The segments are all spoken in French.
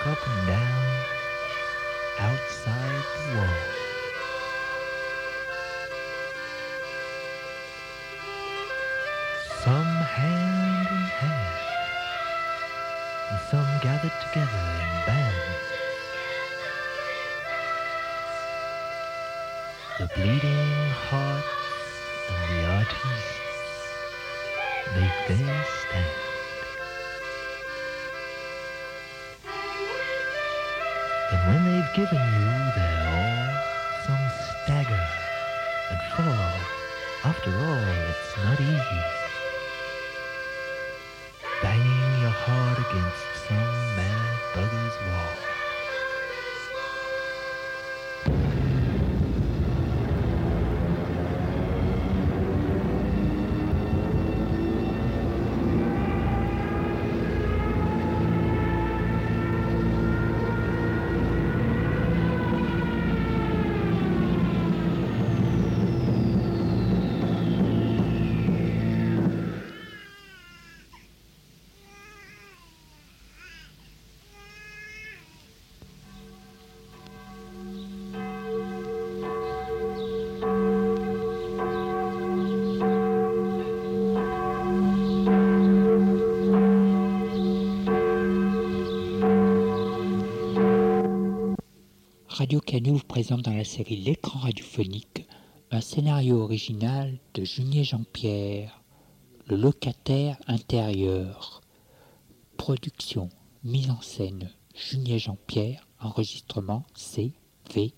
walk up and down outside the wall. Some hand in hand, and some gathered together in bands. The bleeding hearts and the artists make their stand. And when they've given you their all, some stagger and fall. After all, it's not easy. Banging your heart against some mad bugger's wall. Radio Canu vous présente dans la série L'écran radiophonique un scénario original de Junier Jean-Pierre, Le locataire intérieur. Production, mise en scène Junier Jean-Pierre, enregistrement CVRP.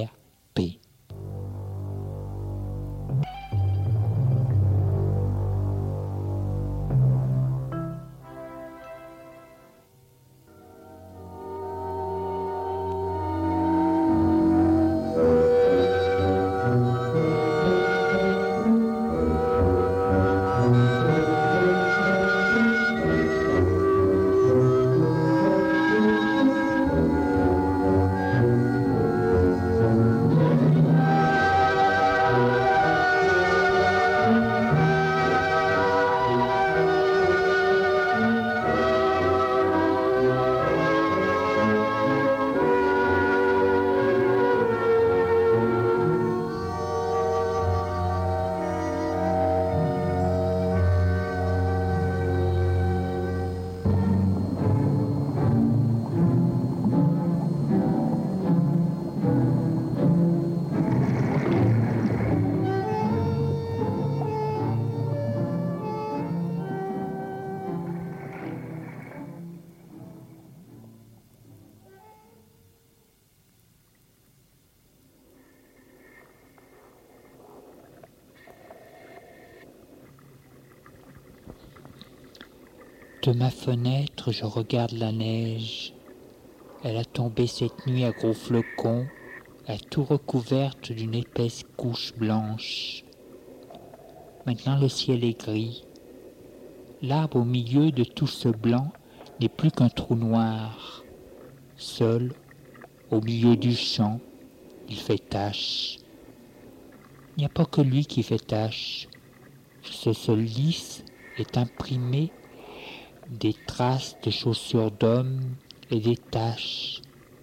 De ma fenêtre, je regarde la neige. Elle a tombé cette nuit à gros flocons, à tout recouverte d'une épaisse couche blanche. Maintenant le ciel est gris. L'arbre au milieu de tout ce blanc n'est plus qu'un trou noir. Seul, au milieu du champ, il fait tache. Il n'y a pas que lui qui fait tache. Ce sol lisse est imprimé des traces de chaussures d'homme et des taches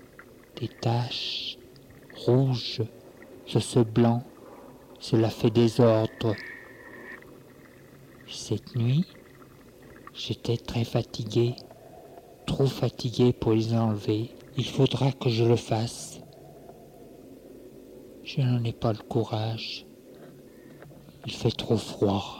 rouges sur ce blanc. Cela fait désordre. Cette nuit, j'étais très fatigué, trop fatigué pour les enlever. Il faudra que je le fasse. Je n'en ai pas le courage. Il fait trop froid.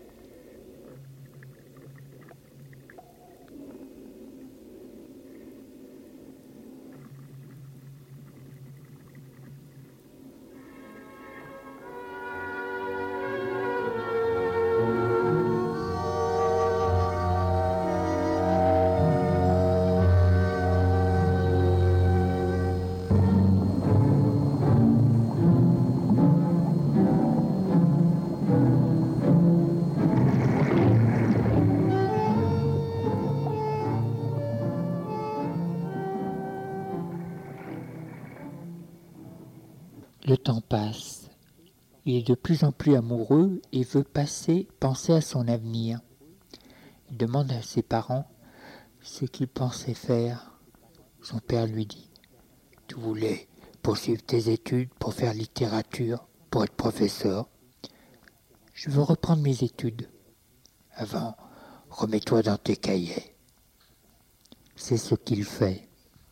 Le temps passe. Il est de plus en plus amoureux et veut penser à son avenir. Il demande à ses parents ce qu'ils pensaient faire. Son père lui dit « Tu voulais poursuivre tes études pour faire littérature, pour être professeur. Je veux reprendre mes études. Avant, remets-toi dans tes cahiers. » C'est ce qu'il fait.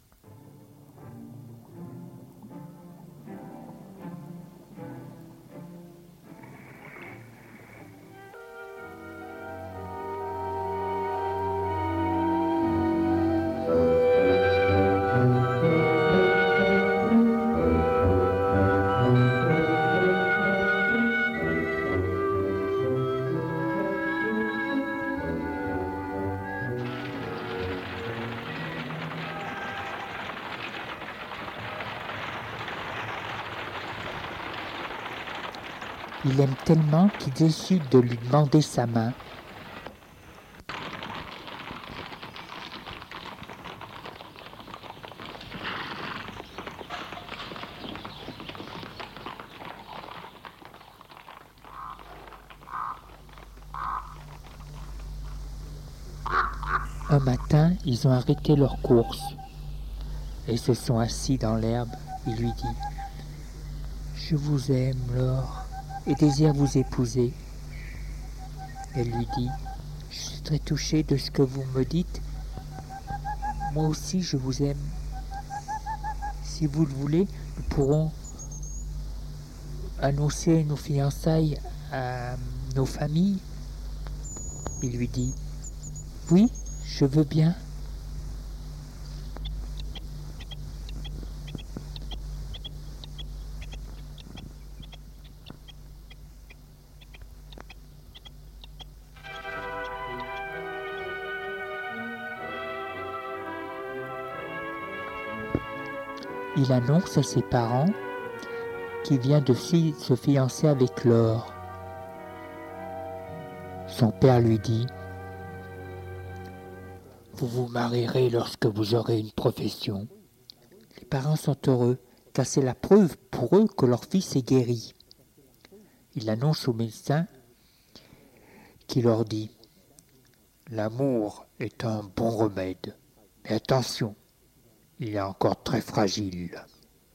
Il aime tellement qu'il décide de lui demander sa main. Un matin, ils ont arrêté leur course et se sont assis dans l'herbe. Il lui dit « Je vous aime, Laure, et désire vous épouser. » Elle lui dit « Je suis très touchée de ce que vous me dites. Moi aussi, je vous aime. Si vous le voulez, nous pourrons annoncer nos fiançailles à nos familles. » Il lui dit « Oui, je veux bien. » Il annonce à ses parents qu'il vient de se fiancer avec Laure. Son père lui dit « Vous vous marierez lorsque vous aurez une profession. » Les parents sont heureux, car c'est la preuve pour eux que leur fils est guéri. Il annonce au médecin qui leur dit « L'amour est un bon remède, mais attention, il est encore très fragile. »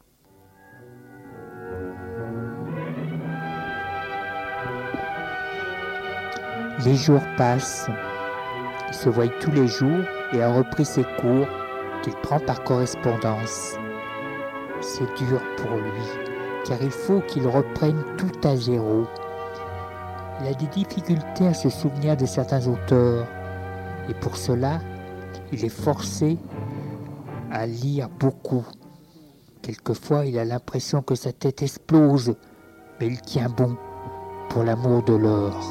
Les jours passent, il se voit tous les jours et a repris ses cours qu'il prend par correspondance. C'est dur pour lui, car il faut qu'il reprenne tout à zéro. Il a des difficultés à se souvenir de certains auteurs, et pour cela, il est forcé à lire beaucoup. Quelquefois, il a l'impression que sa tête explose, mais il tient bon pour l'amour de Laure.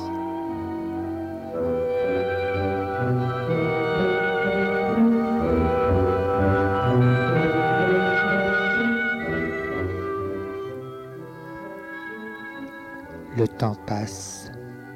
Le temps passe.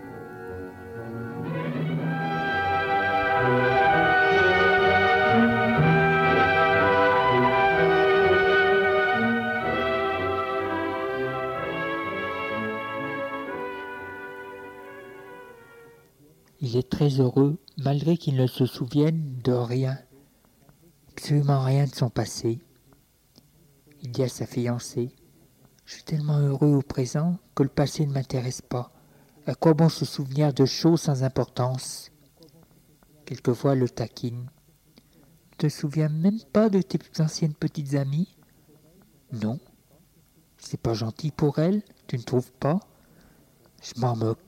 Il est très heureux, malgré qu'il ne se souvienne de rien, absolument rien de son passé. Il dit à sa fiancée « Je suis tellement heureux au présent que le passé ne m'intéresse pas. À quoi bon se souvenir de choses sans importance ?» Quelquefois, elle le taquine. « Tu te souviens même pas de tes anciennes petites amies ?»« Non. C'est pas gentil pour elle, tu ne trouves pas ? Je m'en moque. »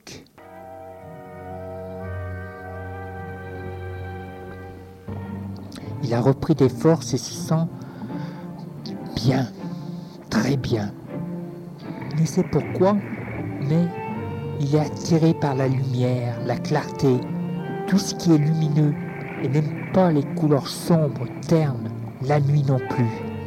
Il a repris des forces et se sent bien, très bien. Il ne sait pourquoi, mais il est attiré par la lumière, la clarté, tout ce qui est lumineux, et n'aime pas les couleurs sombres, ternes, la nuit non plus.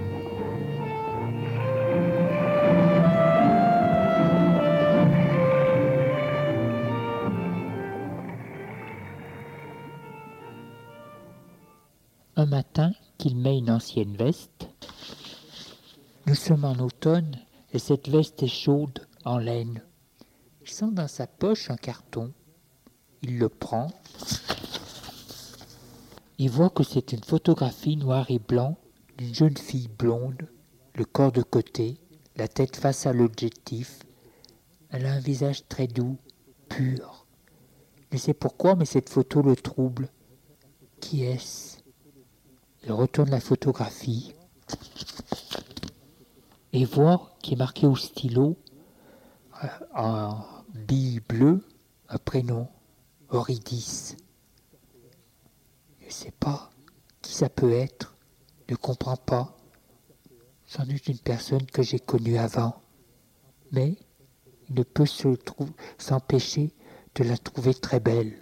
Un matin, qu'il met une ancienne veste. Nous sommes en automne et cette veste est chaude, en laine. Il sent dans sa poche un carton. Il le prend. Il voit que c'est une photographie noir et blanc d'une jeune fille blonde, le corps de côté, la tête face à l'objectif. Elle a un visage très doux, pur. Je ne sais pourquoi, mais cette photo le trouble. Qui est-ce? Il retourne la photographie et voit qu'il est marqué au stylo, en bille bleue, un prénom, Eurydice. Je ne sais pas qui ça peut être, ne comprends pas. Sans doute une personne que j'ai connue avant. Mais il ne peut s'empêcher de la trouver très belle.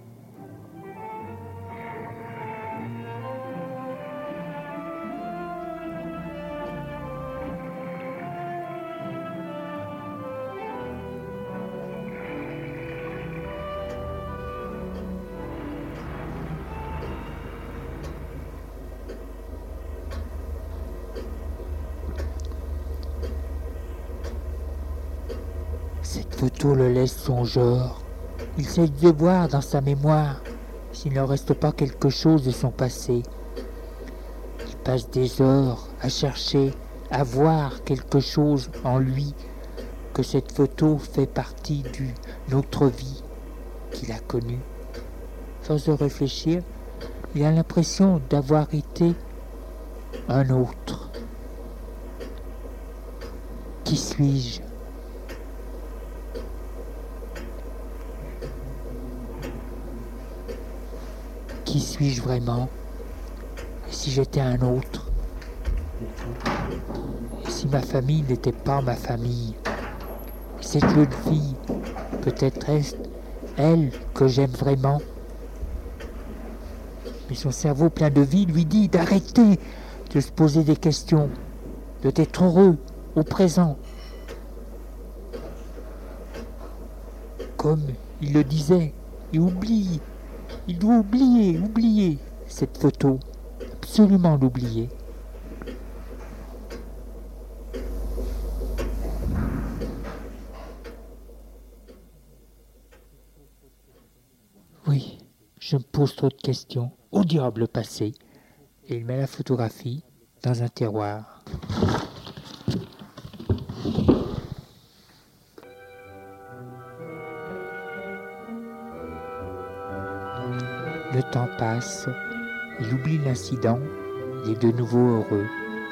Cette photo le laisse songeur. Il sait de voir dans sa mémoire s'il ne reste pas quelque chose de son passé. Il passe des heures à chercher, à voir quelque chose en lui, que cette photo fait partie d'une autre vie qu'il a connue. Sans de réfléchir, il a l'impression d'avoir été un autre. Qui suis-je ? Qui suis-je vraiment? Et si j'étais un autre? Et si ma famille n'était pas ma famille? Et cette jeune fille, peut-être est-ce elle que j'aime vraiment? Mais son cerveau plein de vie lui dit d'arrêter de se poser des questions, d'être heureux au présent. Comme il le disait, il doit oublier cette photo, absolument l'oublier. Oui, je me pose trop de questions. Au diable passé. Et il met la photographie dans un tiroir. Le temps passe, il oublie l'incident, il est de nouveau heureux.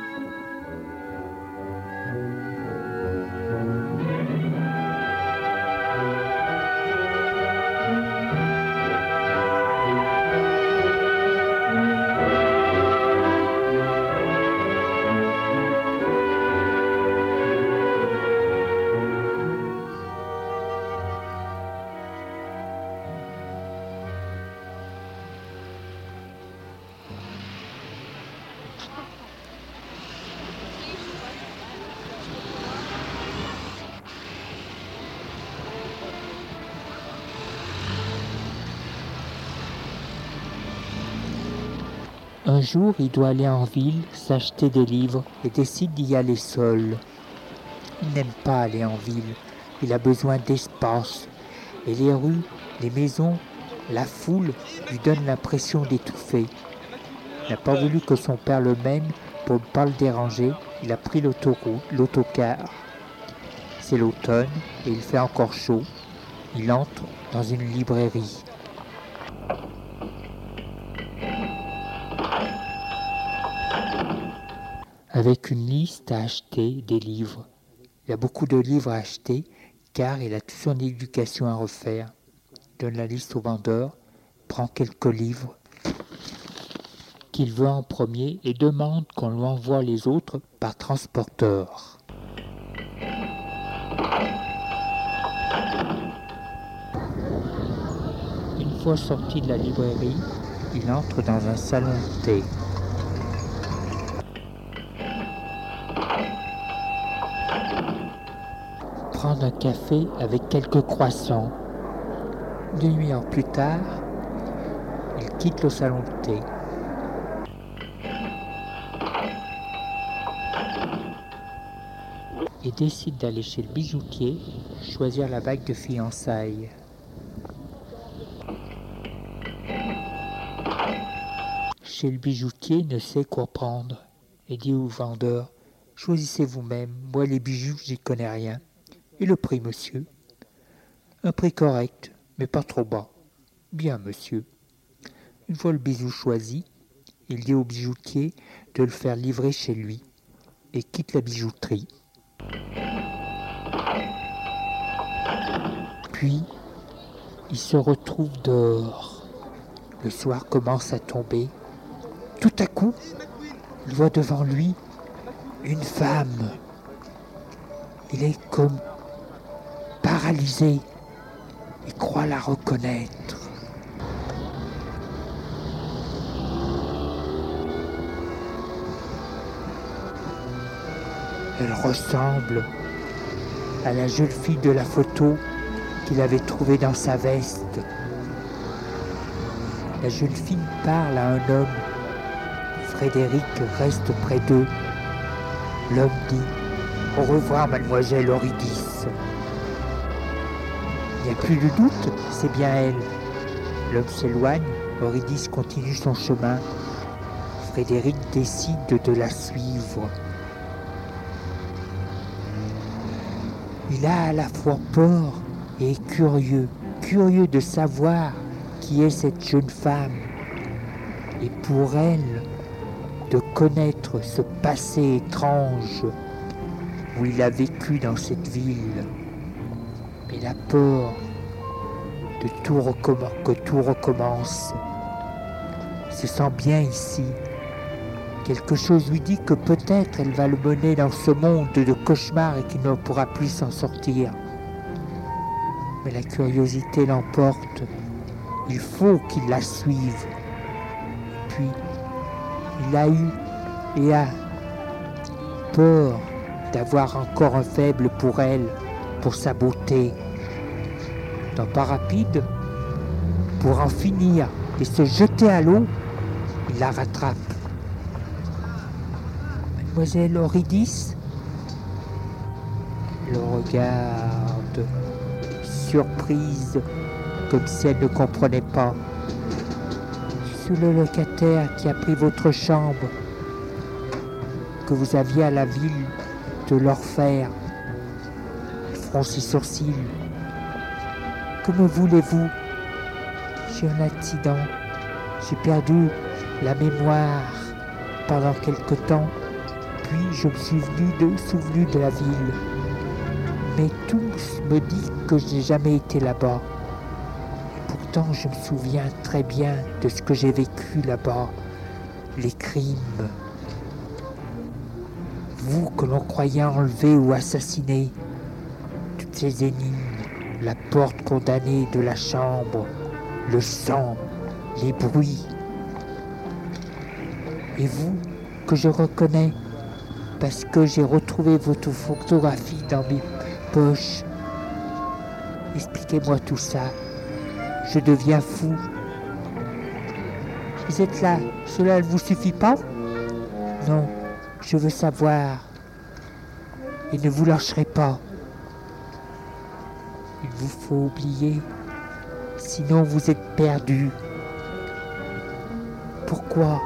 Un jour, il doit aller en ville, s'acheter des livres et décide d'y aller seul. Il n'aime pas aller en ville, il a besoin d'espace. Et les rues, les maisons, la foule lui donnent l'impression d'étouffer. Il n'a pas voulu que son père le mène pour ne pas le déranger. Il a pris l'autocar. C'est l'automne et il fait encore chaud. Il entre dans une librairie. Avec une liste à acheter des livres. Il a beaucoup de livres à acheter car il a toute son éducation à refaire. Il donne la liste au vendeur, prend quelques livres qu'il veut en premier et demande qu'on lui envoie les autres par transporteur. Une fois sorti de la librairie, il entre dans un salon de thé. Prendre un café avec quelques croissants. 2 heures plus tard, il quitte le salon de thé. Et décide d'aller chez le bijoutier, choisir la bague de fiançailles. Chez le bijoutier, ne sait quoi prendre. et dit au vendeur, « Choisissez vous-même, moi les bijoux, j'y connais rien. Et le prix, monsieur ?»« Un prix correct, mais pas trop bas. »« Bien, monsieur. » Une fois le bijou choisi, il dit au bijoutier de le faire livrer chez lui et quitte la bijouterie. Puis, il se retrouve dehors. Le soir commence à tomber. Tout à coup, il voit devant lui une femme. Il est comme paralysé. Il croit la reconnaître. Elle ressemble à la jeune fille de la photo qu'il avait trouvée dans sa veste. La jeune fille parle à un homme. Frédéric reste près d'eux. L'homme dit « Au revoir, mademoiselle Eurydice. » Il n'y a plus de doute, c'est bien elle. L'homme s'éloigne, Eurydice continue son chemin. Frédéric décide de la suivre. Il a à la fois peur et est curieux de savoir qui est cette jeune femme. Et pour elle, de connaître ce passé étrange où il a vécu dans cette ville. Mais la peur de que tout recommence se sent bien ici. Quelque chose lui dit que peut-être elle va le mener dans ce monde de cauchemar et qu'il ne pourra plus s'en sortir. Mais la curiosité l'emporte. Il faut qu'il la suive. Puis, il a eu et a peur d'avoir encore un faible pour elle, pour sa beauté. D'un pas rapide, pour en finir et se jeter à l'eau, il la rattrape. Mademoiselle Eurydice le regarde, surprise, comme si elle ne comprenait pas. Je suis le locataire qui a pris votre chambre que vous aviez à la ville de l'Orphère. Il fronce ses sourcils. Que me voulez-vous? J'ai un accident. J'ai perdu la mémoire pendant quelque temps. Puis je me suis souvenu de la ville. Mais tous me disent que je n'ai jamais été là-bas. Et pourtant, je me souviens très bien de ce que j'ai vécu là-bas. Les crimes. Vous que l'on croyait enlever ou assassiner. Toutes ces énigmes. La porte condamnée de la chambre. Le sang. Les bruits. Et vous, que je reconnais. Parce que j'ai retrouvé votre photographie dans mes poches. Expliquez-moi tout ça. Je deviens fou. Vous êtes là, cela ne vous suffit pas? Non, je veux savoir. Et ne vous lâcherez pas. Il vous faut oublier, sinon vous êtes perdu. Pourquoi?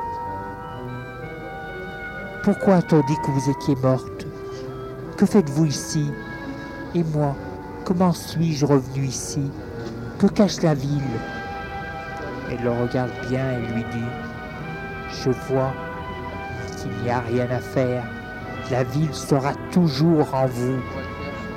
Pourquoi a-t-on dit que vous étiez morte? Que faites-vous ici? Et moi, comment suis-je revenu ici? Que cache la ville? Elle le regarde bien et lui dit « Je vois qu'il n'y a rien à faire. La ville sera toujours en vous. Venez. »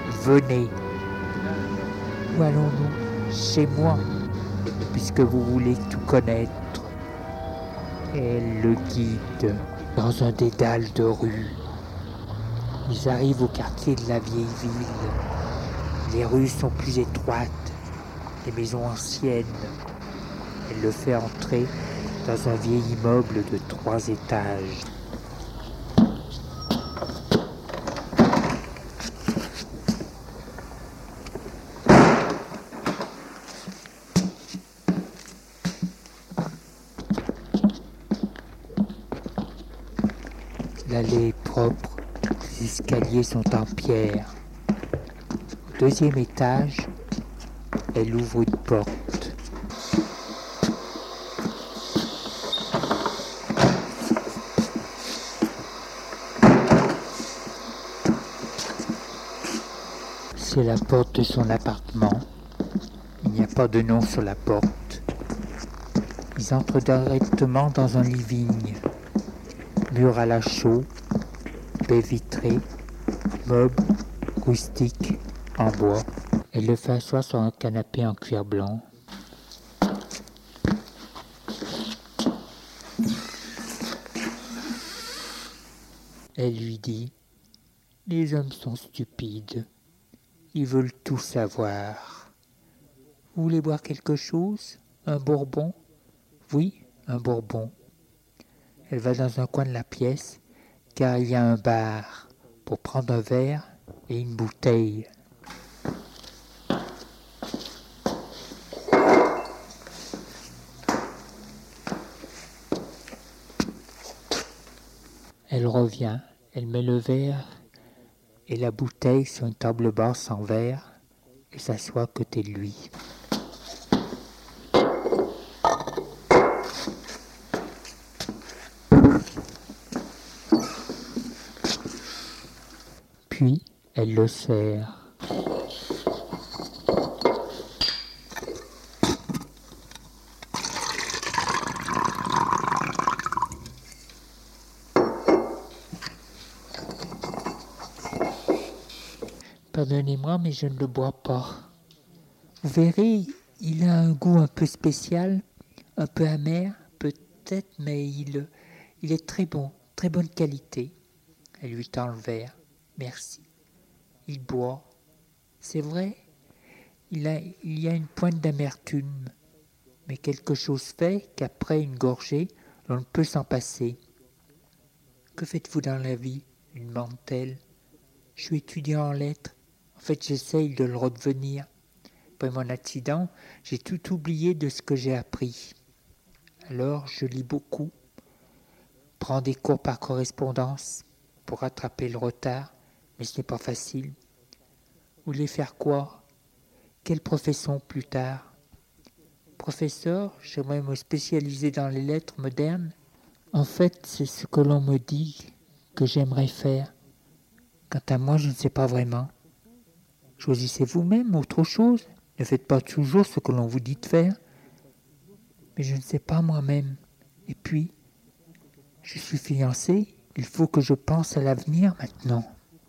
Où allons-nous? Chez moi, puisque vous voulez tout connaître. Elle le guide dans un dédale de rues. Ils arrivent au quartier de la vieille ville. Les rues sont plus étroites, les maisons anciennes. Elle le fait entrer dans un vieil immeuble de 3 étages. L'allée est propre, les escaliers sont en pierre. Au 2e étage, elle ouvre une porte. C'est la porte de son appartement. Il n'y a pas de nom sur la porte. Ils entrent directement dans un living. Mur à la chaux, baie vitrée, meubles rustiques en bois. Elle le fait asseoir sur un canapé en cuir blanc. Elle lui dit « Les hommes sont stupides. Ils veulent tout savoir. Vous voulez boire quelque chose? Un bourbon? Oui, un bourbon. » Elle va dans un coin de la pièce, car il y a un bar, pour prendre un verre et une bouteille. Elle revient, elle met le verre et la bouteille sur une table basse en verre et s'assoit à côté de lui. Puis, elle le sert. Pardonnez-moi, mais je ne le bois pas. Vous verrez, il a un goût un peu spécial, un peu amer, peut-être, mais il est très bon, très bonne qualité. Elle lui tend le verre. Merci. Il boit. C'est vrai, il y a une pointe d'amertume, mais quelque chose fait qu'après une gorgée, l'on ne peut s'en passer. Que faites-vous dans la vie? Lui demande-t-elle. Je suis étudiant en lettres. En fait, j'essaye de le redevenir. Après mon accident, j'ai tout oublié de ce que j'ai appris. Alors, je lis beaucoup, prends des cours par correspondance pour rattraper le retard, mais ce n'est pas facile. Vous voulez faire quoi? Quelle profession plus tard? Professeur, j'aimerais me spécialiser dans les lettres modernes. En fait, c'est ce que l'on me dit que j'aimerais faire. Quant à moi, je ne sais pas vraiment. Choisissez vous-même autre chose. Ne faites pas toujours ce que l'on vous dit de faire. Mais je ne sais pas moi-même. Et puis, je suis fiancé. Il faut que je pense à l'avenir maintenant.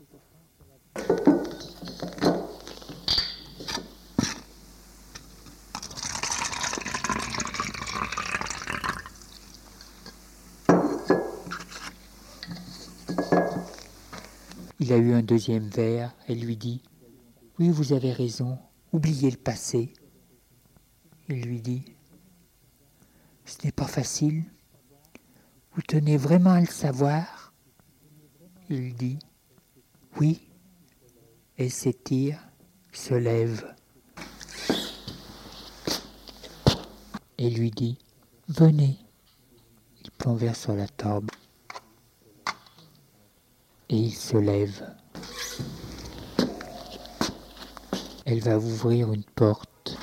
Il a eu un deuxième verre. Elle lui dit « Oui, vous avez raison. Oubliez le passé. » Il lui dit « Ce n'est pas facile. Vous tenez vraiment à le savoir ?» Il dit « Oui. » Elle s'étire, se lève. Et lui dit « Venez. » Il prend un verre sur la table. Et il se lève. Elle va ouvrir une porte.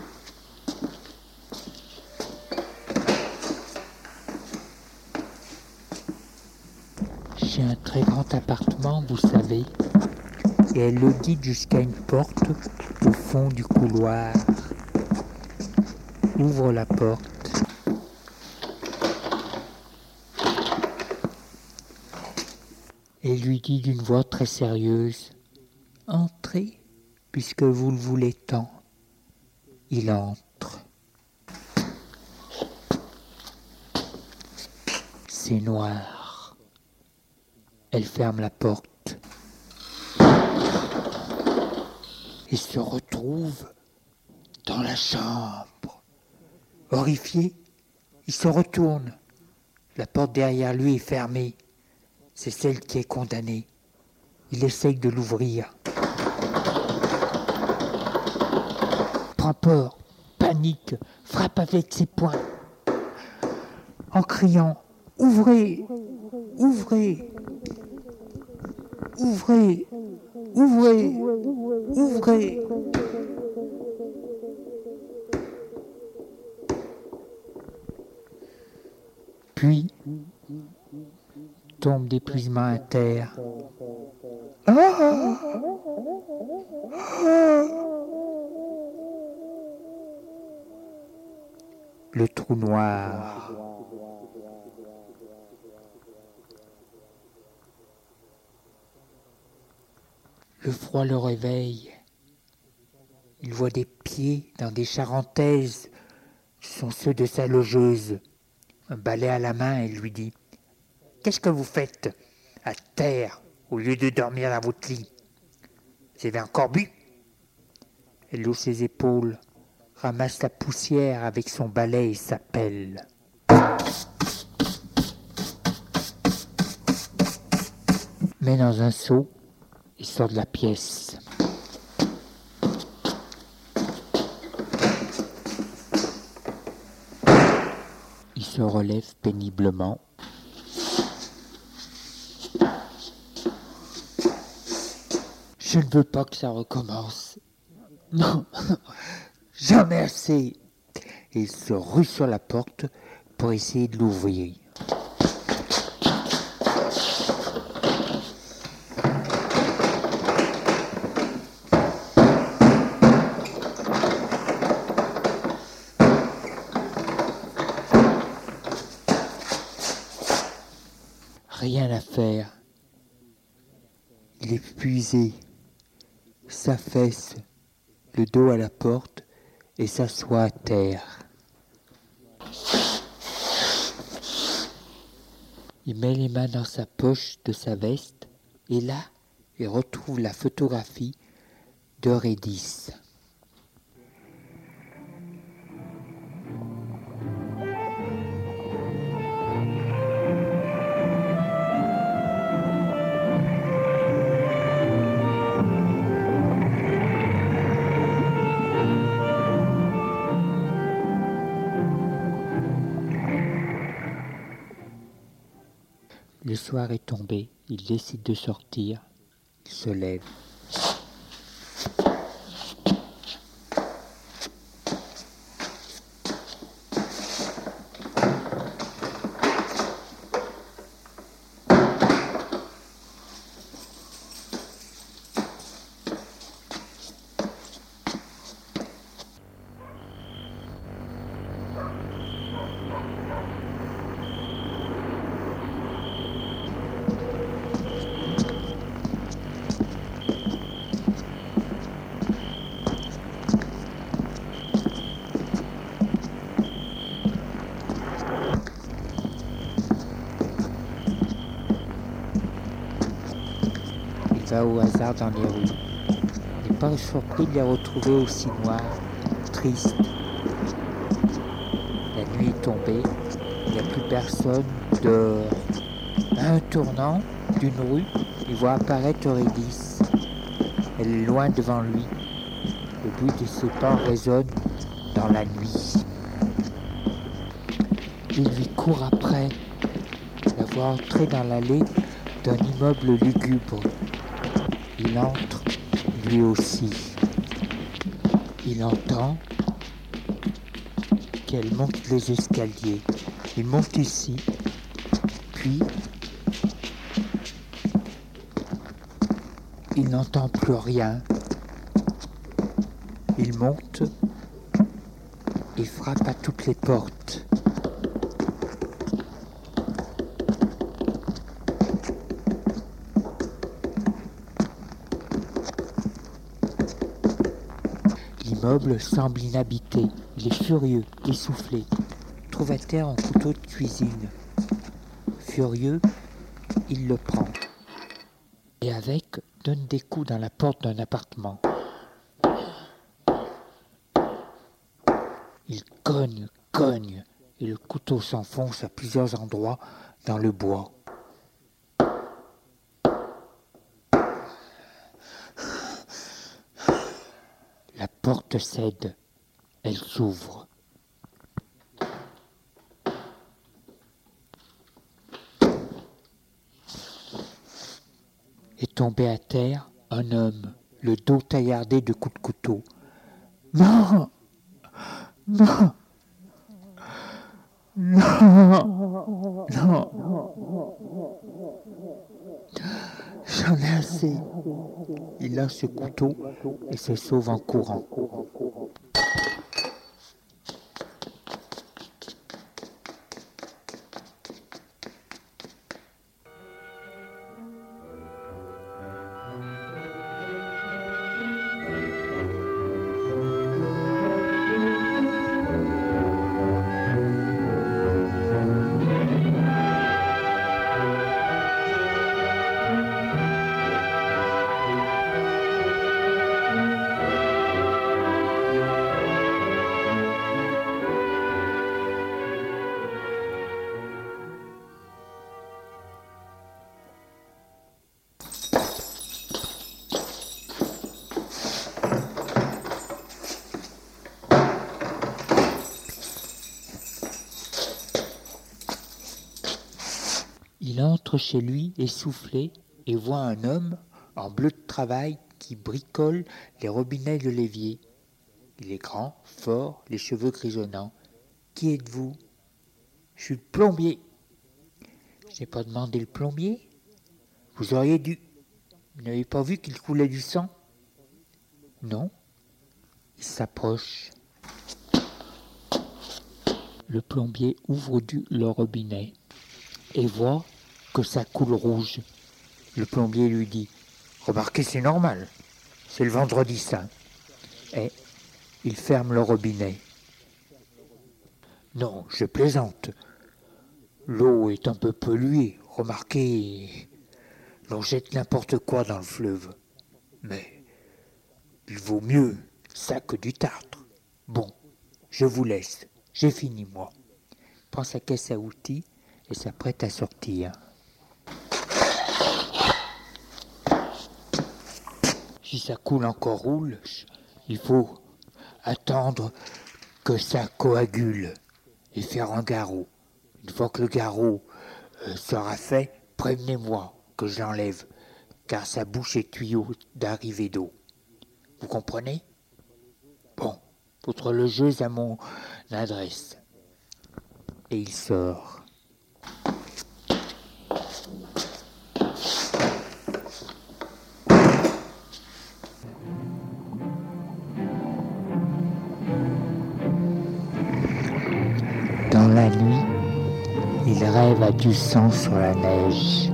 J'ai un très grand appartement, vous savez, et elle le guide jusqu'à une porte au fond du couloir. Ouvre la porte. Et lui dit d'une voix très sérieuse « Entrez, puisque vous le voulez tant. » Il entre. C'est noir. Elle ferme la porte et se retrouve dans la chambre. Horrifié, il se retourne. La porte derrière lui est fermée. C'est celle qui est condamnée. Il essaye de l'ouvrir. Prend peur, panique, frappe avec ses poings, en criant « Ouvrez! Ouvrez! Ouvrez! Ouvrez! Ouvrez !» Puis tombe d'épuisement à terre. « Ah ! trou noir. Le froid le réveille. Il voit des pieds dans des charentaises. Ce sont ceux de sa logeuse. Un balai à la main, elle lui dit « Qu'est-ce que vous faites à terre au lieu de dormir dans votre lit? Vous avez encore bu ?» Elle hausse ses épaules, ramasse la poussière avec son balai et s'appelle. Met dans un seau et sort de la pièce. Il se relève péniblement. Je ne veux pas que ça recommence. Non, j'en ai assez. Et il se rue sur la porte pour essayer de l'ouvrir. Rien à faire. Il est épuisé, s'affaisse, le dos à la porte et s'assoit à terre. Il met les mains dans sa poche de sa veste et là, il retrouve la photographie d'Eurydice. Le soir est tombé, il décide de sortir, il se lève. Au hasard dans les rues. Il n'est pas surpris de les retrouver aussi noirs, tristes. La nuit est tombée, il n'y a plus personne dehors. À un tournant d'une rue, il voit apparaître Eurydice. Elle est loin devant lui. Le bruit de ses pas résonne dans la nuit. Il lui court après, la voit entrer dans l'allée d'un immeuble lugubre. Il entre, lui aussi. Il entend qu'elle monte les escaliers. Il monte ici, puis il n'entend plus rien. Il monte et frappe à toutes les portes. L'immeuble semble inhabité. Il est furieux, essoufflé. Trouve à terre un couteau de cuisine. Furieux, il le prend. Et avec, donne des coups dans la porte d'un appartement. Il cogne, et le couteau s'enfonce à plusieurs endroits dans le bois. La porte cède, elle s'ouvre. Est tombé à terre un homme, le dos taillardé de coups de couteau. Non! Non! Non! Non! J'en ai assez. Il lance ce couteau et se sauve en courant. Il entre chez lui essoufflé et voit un homme en bleu de travail qui bricole les robinets de l'évier. Il est grand, fort, les cheveux grisonnants. « Qui êtes-vous »« Je suis le plombier. »« Je n'ai pas demandé le plombier. Vous auriez dû. Vous n'avez pas vu qu'il coulait du sang ?»« Non. » Il s'approche. Le plombier ouvre le robinet et voit que ça coule rouge. Le plombier lui dit « Remarquez, c'est normal. C'est le vendredi saint. » Et il ferme le robinet. « Non, je plaisante. L'eau est un peu polluée. Remarquez, l'on jette n'importe quoi dans le fleuve. Mais il vaut mieux ça que du tartre. Bon, je vous laisse. J'ai fini, moi. » Il prend sa caisse à outils et s'apprête à sortir. Si ça coule encore rouge, il faut attendre que ça coagule et faire un garrot. Une fois que le garrot sera fait, prévenez-moi que je l'enlève, car sa bouche est tuyau d'arrivée d'eau. Vous comprenez ? Bon, votre logeuse a mon adresse. Et il sort. Dans la nuit, il rêve à du sang sur la neige.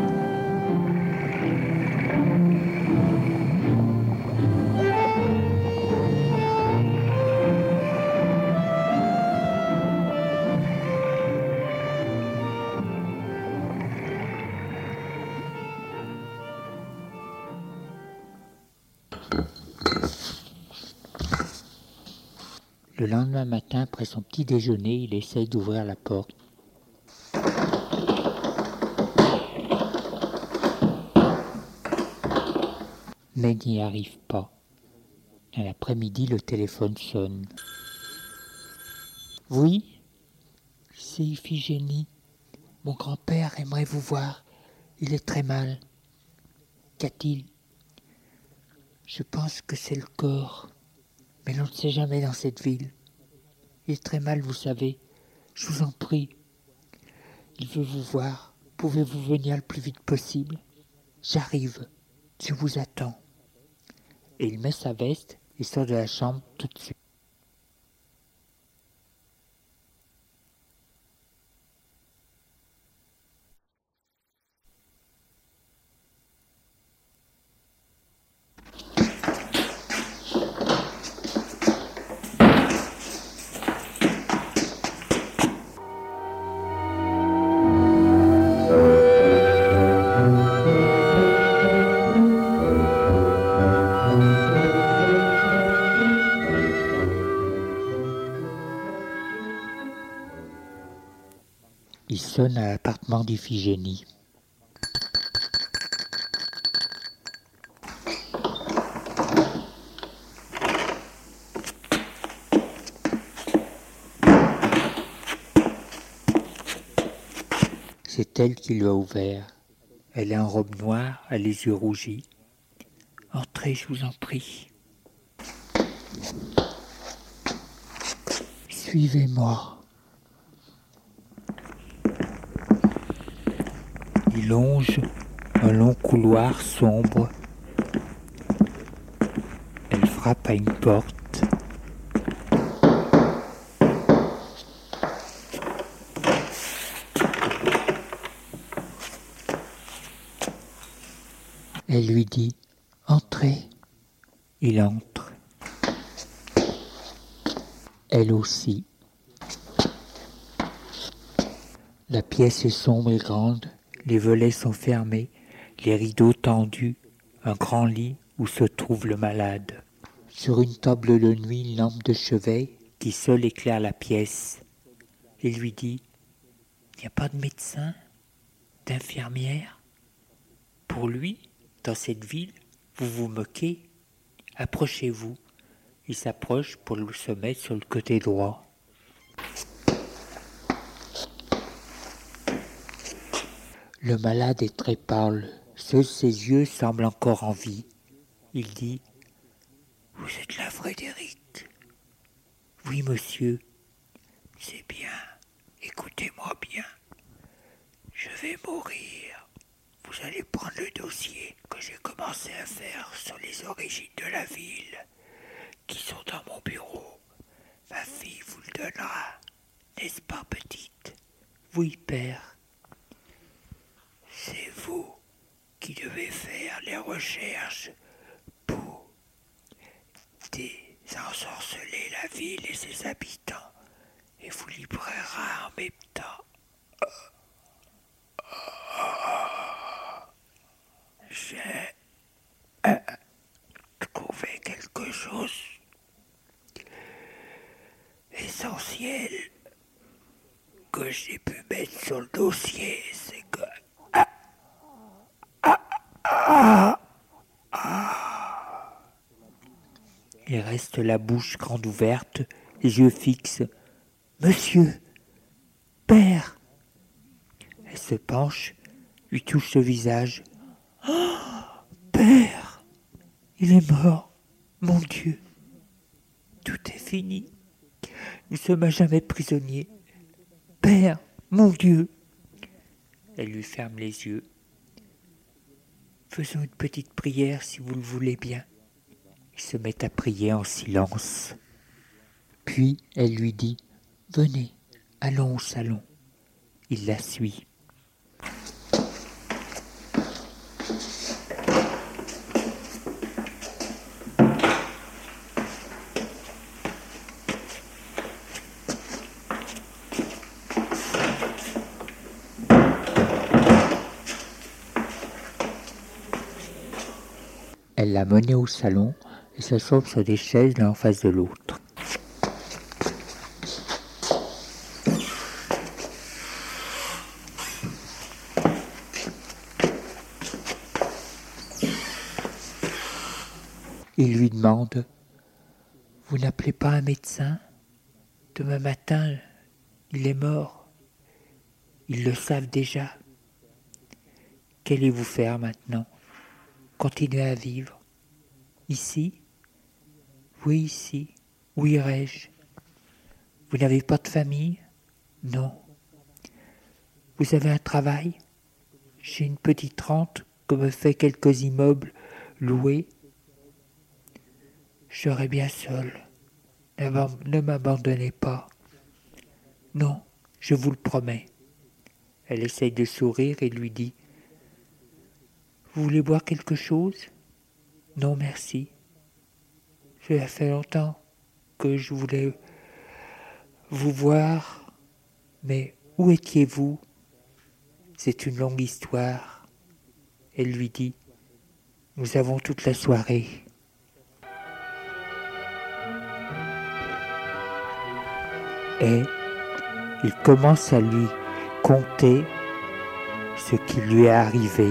Le lendemain matin, après son petit déjeuner, il essaye d'ouvrir la porte. Mais n'y arrive pas. À l'après-midi, le téléphone sonne. « Oui, c'est Iphigénie. Mon grand-père aimerait vous voir. Il est très mal. »« Qu'a-t-il » ?»« Je pense que c'est le corps. Mais l'on ne sait jamais dans cette ville. Il est très mal, vous savez. Je vous en prie. Il veut vous voir. Pouvez-vous venir le plus vite possible ? J'arrive. Je vous attends. » Et il met sa veste et sort de la chambre tout de suite. Il sonne à l'appartement d'Iphigénie. C'est elle qui lui a ouvert. Elle est en robe noire, a les yeux rougis. « Entrez, je vous en prie. »« Suivez-moi. » Il longe un long couloir sombre. Elle frappe à une porte. Elle lui dit « Entrez ». Il entre. Elle aussi. La pièce est sombre et grande. Les volets sont fermés, les rideaux tendus, un grand lit où se trouve le malade. Sur une table de nuit, une lampe de chevet qui seule éclaire la pièce. Il lui dit « Il n'y a pas de médecin, d'infirmière ? Pour lui, dans cette ville, vous vous moquez ? Approchez-vous. » Il s'approche pour se mettre sur le côté droit. Le malade est très pâle, seuls ses yeux semblent encore en vie. Il dit « Vous êtes là, Frédéric ?»« Oui, monsieur. »« C'est bien. Écoutez-moi bien. Je vais mourir. Vous allez prendre le dossier que j'ai commencé à faire sur les origines de la ville, qui sont dans mon bureau. Ma fille vous le donnera. N'est-ce pas, petite ? » ?»« Oui, père. » »« C'est vous qui devez faire les recherches pour désensorceler la ville et ses habitants, et vous libérera en même temps. J'ai trouvé quelque chose essentiel que j'ai pu mettre sur le dossier, c'est que il reste la bouche grande ouverte, les yeux fixes. « Monsieur, père !» Elle se penche, lui touche le visage. « Oh, père, il est mort, mon Dieu. Tout est fini. Nous sommes à jamais prisonniers. Père, mon Dieu !» Elle lui ferme les yeux. « Faisons une petite prière si vous le voulez bien. » Il se met à prier en silence. Puis elle lui dit « Venez, allons au salon. » Il la suit. Elle l'a menée au salon et s'assoit sur des chaises l'un en face de l'autre. Il lui demande « Vous n'appelez pas un médecin ? Demain matin, il est mort. Ils le savent déjà. Qu'allez-vous faire maintenant ? Continuer à vivre ? Ici ? Oui, ici. Où irai-je ? Vous n'avez pas de famille ? Non. Vous avez un travail ? J'ai une petite rente que me fait quelques immeubles loués. Je serai bien seul. Ne m'abandonnez pas. Non, je vous le promets. » Elle essaye de sourire et lui dit « Vous voulez boire quelque chose ? Non, merci. Cela fait longtemps que je voulais vous voir, mais où étiez-vous ? C'est une longue histoire. » Elle lui dit « Nous avons toute la soirée. » Et il commence à lui conter ce qui lui est arrivé.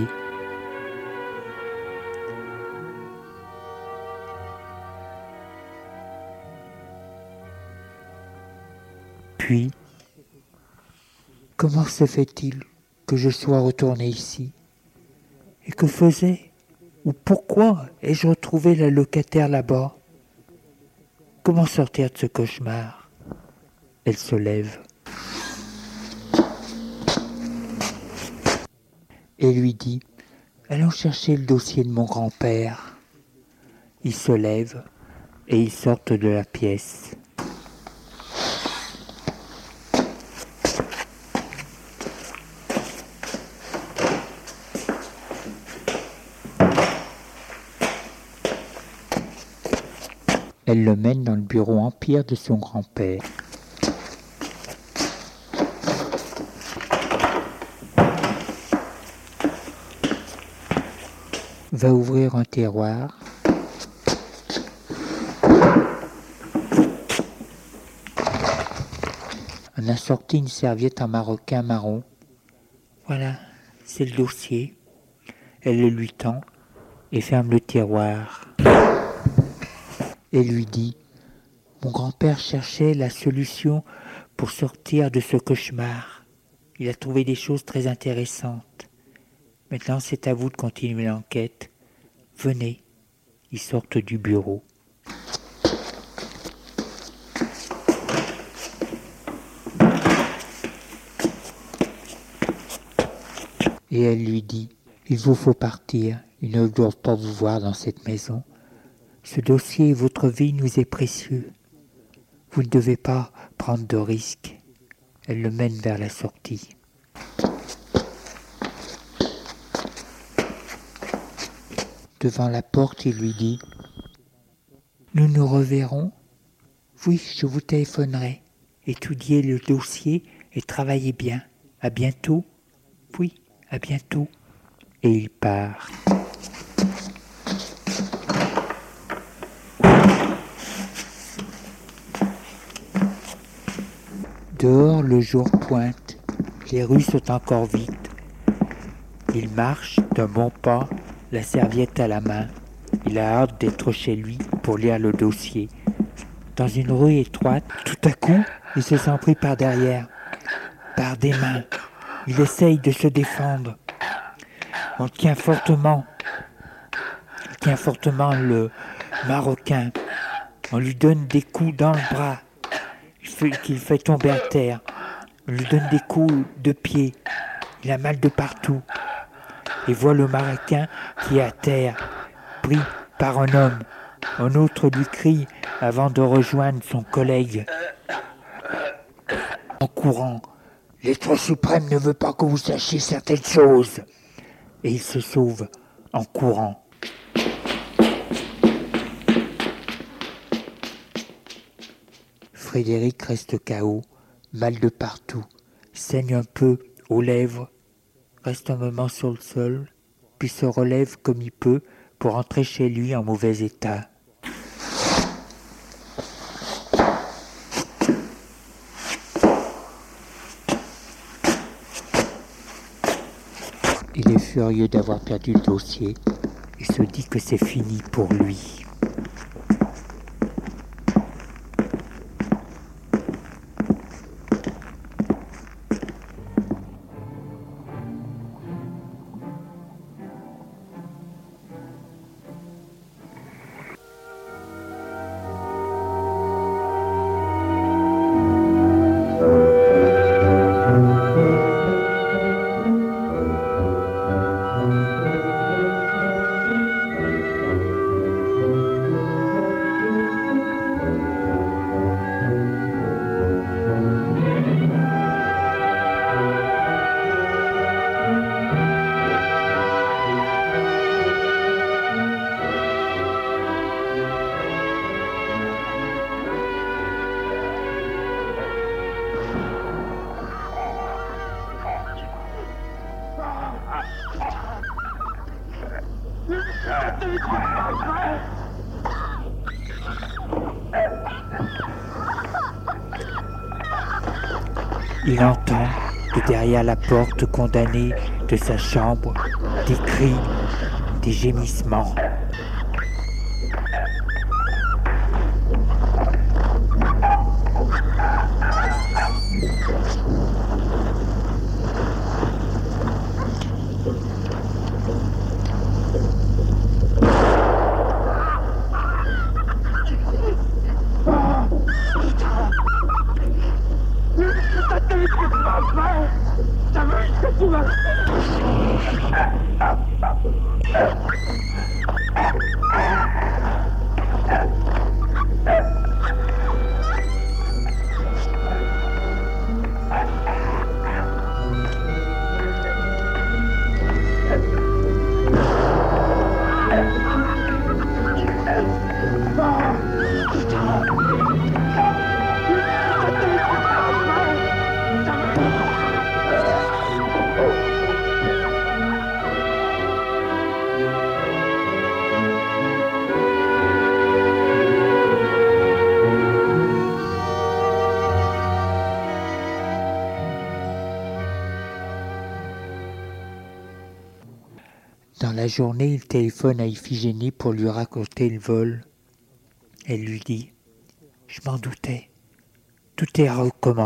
Puis, comment se fait-il que je sois retourné ici ? Et que faisait ou pourquoi ai-je retrouvé la locataire là-bas ? Comment sortir de ce cauchemar ? Elle se lève et lui dit « Allons chercher le dossier de mon grand-père. » Ils se lèvent et ils sortent de la pièce. Elle le mène dans le bureau empire de son grand-père. Va ouvrir un tiroir. On a sorti une serviette en maroquin marron. Voilà, c'est le dossier. Elle le lui tend et ferme le tiroir. Et lui dit « Mon grand-père cherchait la solution pour sortir de ce cauchemar. Il a trouvé des choses très intéressantes. Maintenant, c'est à vous de continuer l'enquête. Venez. » Ils sortent du bureau. Et elle lui dit « Il vous faut partir. Ils ne doivent pas vous voir dans cette maison. Ce dossier et votre vie nous est précieux. Vous ne devez pas prendre de risques. » Elle le mène vers la sortie. Devant la porte, il lui dit « Nous nous reverrons ? Oui, je vous téléphonerai. Étudiez le dossier et travaillez bien. À bientôt. Oui, à bientôt. » Et il part. Dehors, le jour pointe. Les rues sont encore vides. Il marche d'un bon pas, la serviette à la main. Il a hâte d'être chez lui pour lire le dossier. Dans une rue étroite, tout à coup, il se sent pris par derrière, par des mains. Il essaye de se défendre. On tient fortement le Marocain. On lui donne des coups dans le bras, qu'il fait tomber à terre. On lui donne des coups de pied. Il a mal de partout. Et voit le Marocain qui est à terre, pris par un homme. Un autre lui crie avant de rejoindre son collègue. En courant, « L'Être suprême ne veut pas que vous sachiez certaines choses. » Et il se sauve en courant. Frédéric reste KO, mal de partout, saigne un peu aux lèvres, reste un moment sur le sol, puis se relève comme il peut pour rentrer chez lui en mauvais état. Il est furieux d'avoir perdu le dossier et se dit que c'est fini pour lui. Il entend de derrière la porte condamnée de sa chambre des cris, des gémissements. Dans la journée, il téléphone à Iphigénie pour lui raconter le vol. Elle lui dit « Je m'en doutais, tout est recommencé. »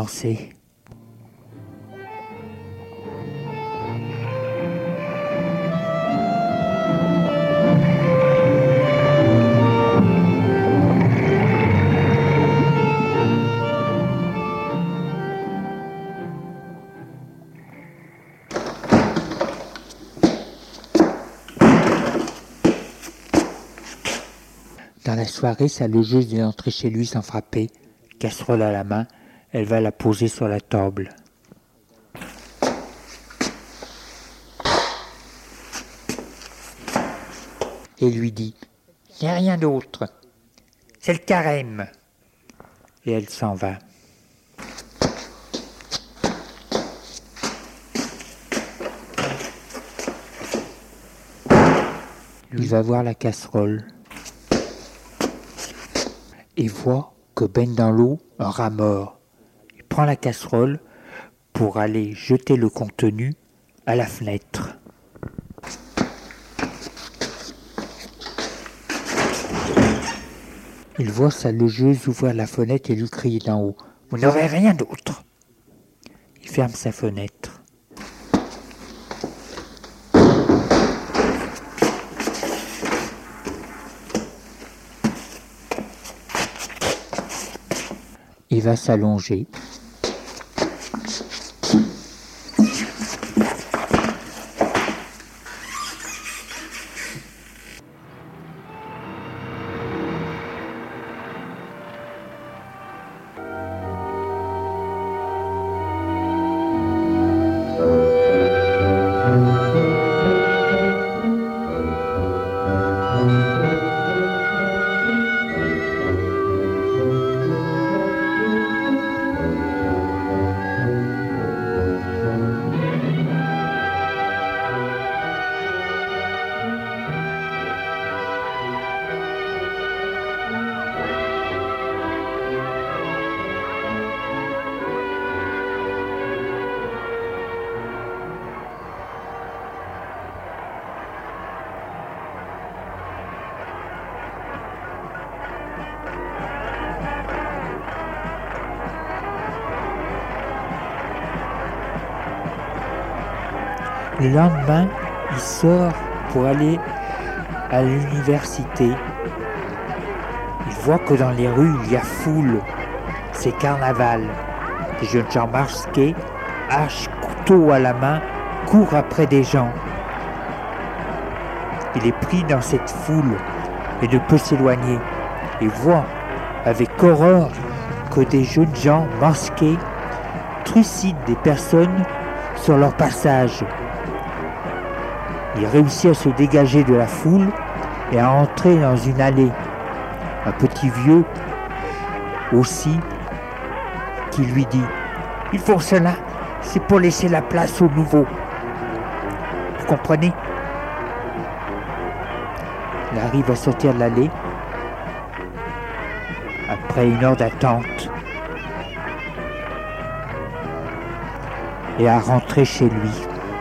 Dans la soirée, sa logeuse est entrée chez lui sans frapper. Casserole à la main, elle va la poser sur la table. Et lui dit « Il n'y a rien d'autre. C'est le carême. » Et elle s'en va. Il va voir la casserole et voit que baigne dans l'eau un rat mort. Il prend la casserole pour aller jeter le contenu à la fenêtre. Il voit sa logeuse ouvrir la fenêtre et lui crier d'en haut « Vous n'aurez rien d'autre !» Il ferme sa fenêtre. Il va s'allonger. Le lendemain, il sort pour aller à l'université. Il voit que dans les rues, il y a foule. C'est carnaval. Des jeunes gens masqués, haches, couteaux à la main, courent après des gens. Il est pris dans cette foule et ne peut s'éloigner. Il voit avec horreur que des jeunes gens masqués trucident des personnes sur leur passage. Il réussit à se dégager de la foule et à entrer dans une allée. Un petit vieux aussi qui lui dit « Il faut cela, c'est pour laisser la place aux nouveaux. » Vous comprenez ? Il arrive à sortir de l'allée après une heure d'attente et à rentrer chez lui.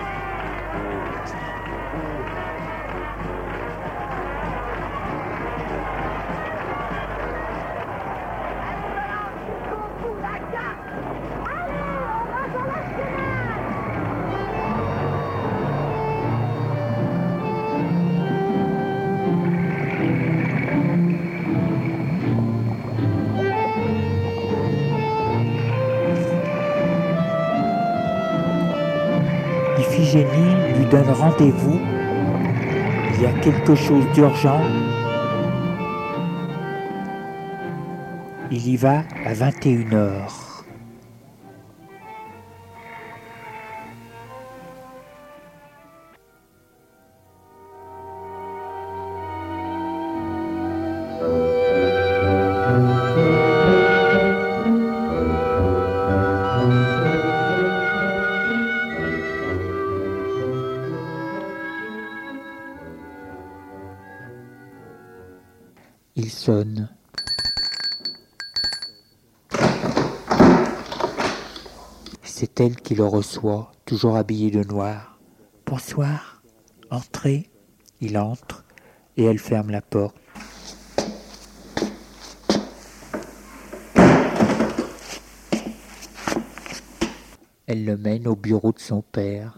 Iphigénie lui donne rendez-vous. Il y a quelque chose d'urgent. Il y va à 21h. Il sonne. C'est elle qui le reçoit, toujours habillée de noir. « Bonsoir, entrez. » Il entre et elle ferme la porte. Elle le mène au bureau de son père.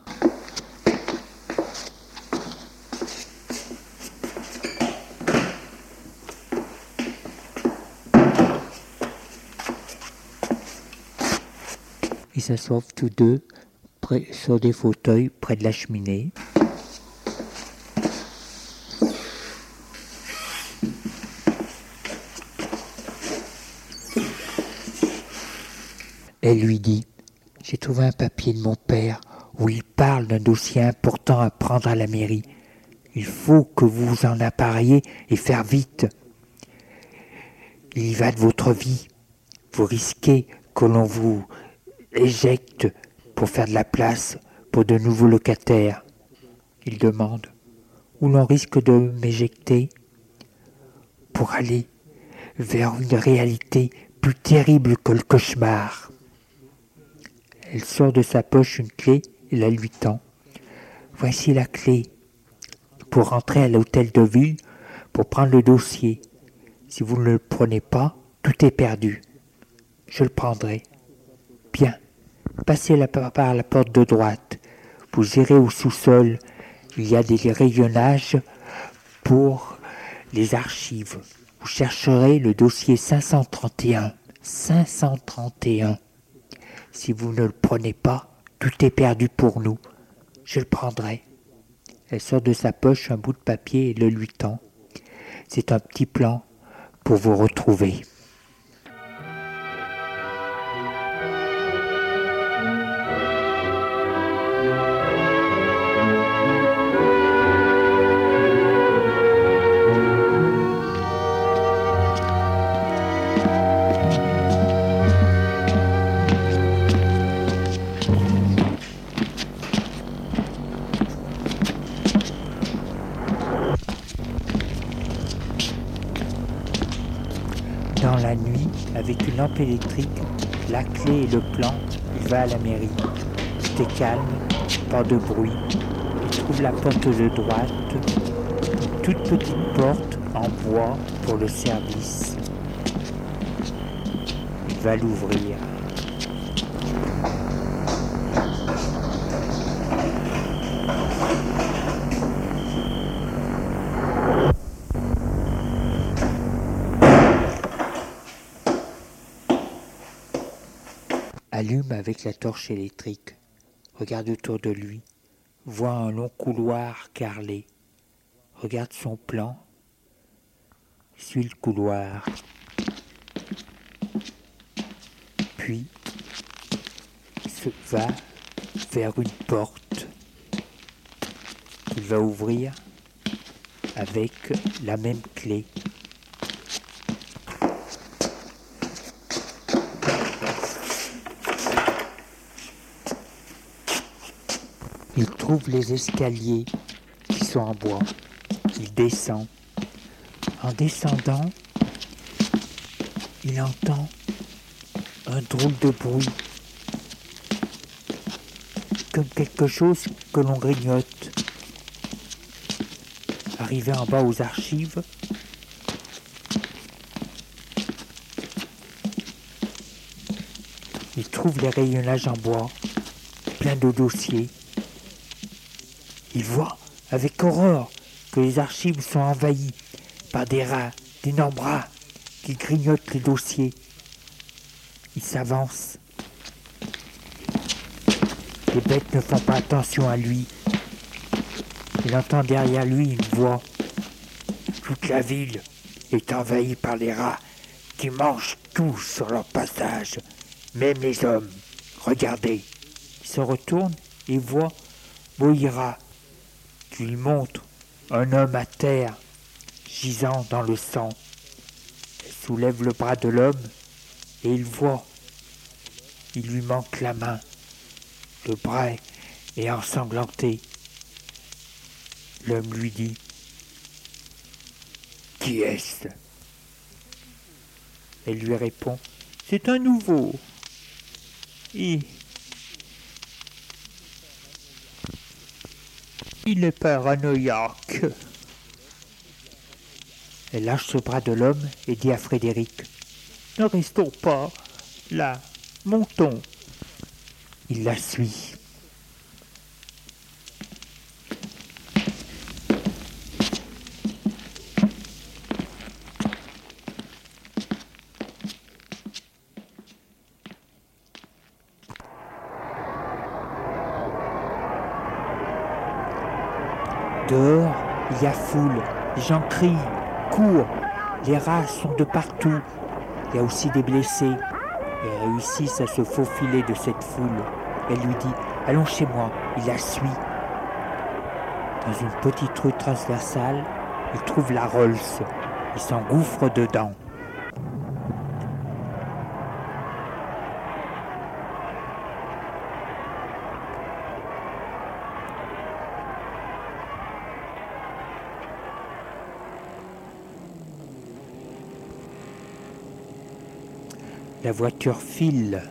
Ils s'assoient tous deux sur des fauteuils près de la cheminée. Elle lui dit « J'ai trouvé un papier de mon père où il parle d'un dossier important à prendre à la mairie. Il faut que vous en appariez et faire vite. Il y va de votre vie. Vous risquez que l'on vous éjecte pour faire de la place pour de nouveaux locataires. » Il demande « Où l'on risque de m'éjecter ?» Pour aller vers une réalité plus terrible que le cauchemar. Elle sort de sa poche une clé et la lui tend. « Voici la clé pour rentrer à l'hôtel de ville pour prendre le dossier. Si vous ne le prenez pas, tout est perdu. Je le prendrai. Bien, passez par la porte de droite. Vous irez au sous-sol. Il y a des rayonnages pour les archives. Vous chercherez le dossier 531. 531. Si vous ne le prenez pas, tout est perdu pour nous. Je le prendrai. » Elle sort de sa poche un bout de papier et le lui tend. C'est un petit plan pour vous retrouver. Dans la nuit, avec une lampe électrique, la clé et le plan, il va à la mairie. Tout est calme, pas de bruit. Il trouve la porte de droite, une toute petite porte en bois pour le service. Il va l'ouvrir. Allume avec la torche électrique, regarde autour de lui, voit un long couloir carrelé, regarde son plan, suit le couloir, puis se va vers une porte qu'il va ouvrir avec la même clé. Il trouve les escaliers qui sont en bois. Il descend. En descendant, il entend un drôle de bruit, comme quelque chose que l'on grignote. Arrivé en bas aux archives, il trouve les rayonnages en bois, plein de dossiers. Il voit avec horreur que les archives sont envahies par des rats, d'énormes rats qui grignotent les dossiers. Il s'avance. Les bêtes ne font pas attention à lui. Il entend derrière lui une voix. Toute la ville est envahie par les rats qui mangent tout sur leur passage, même les hommes. Regardez. Il se retourne et voit Moira qui lui montre un homme à terre, gisant dans le sang. Elle soulève le bras de l'homme et il voit. Il lui manque la main. Le bras est ensanglanté. L'homme lui dit « Qui est-ce » Elle lui répond « C'est un nouveau. Il est paranoïaque. » Elle lâche le bras de l'homme et dit à Frédéric « Ne restons pas là, montons. » Il la suit. Dehors, il y a foule, les gens crient, courent, les rats sont de partout, il y a aussi des blessés. et réussissent à se faufiler de cette foule. Elle lui dit « Allons chez moi », il la suit. Dans une petite rue transversale, il trouve la Rolls. Il s'engouffre dedans. La voiture file.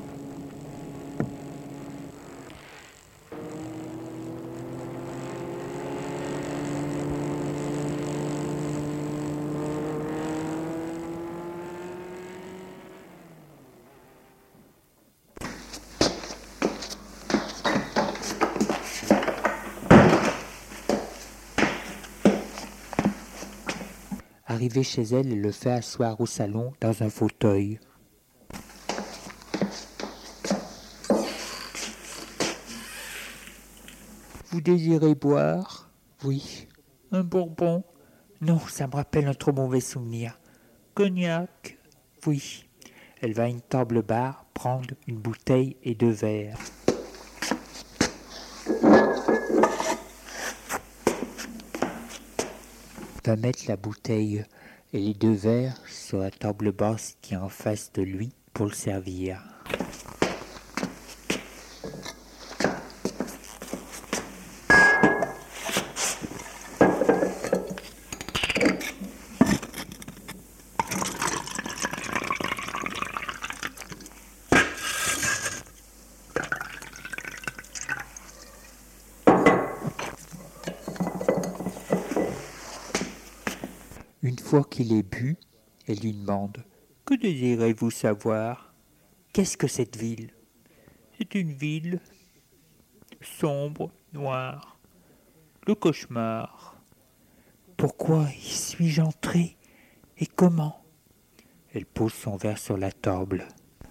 Arrivée chez elle, elle le fait asseoir au salon dans un fauteuil. Vous désirez boire ? Oui. Un bourbon ? Non, ça me rappelle un trop mauvais souvenir. Cognac ? Oui. Elle va à une table bar prendre une bouteille et 2 verres. Va mettre la bouteille et les 2 verres sur la table basse qui est en face de lui pour le servir. Une fois qu'il est bu, elle lui demande « Que désirez-vous savoir ? Qu'est-ce que cette ville ? » C'est une ville sombre, noire, le cauchemar. Pourquoi y suis-je entré et comment ? Elle pose son verre sur la table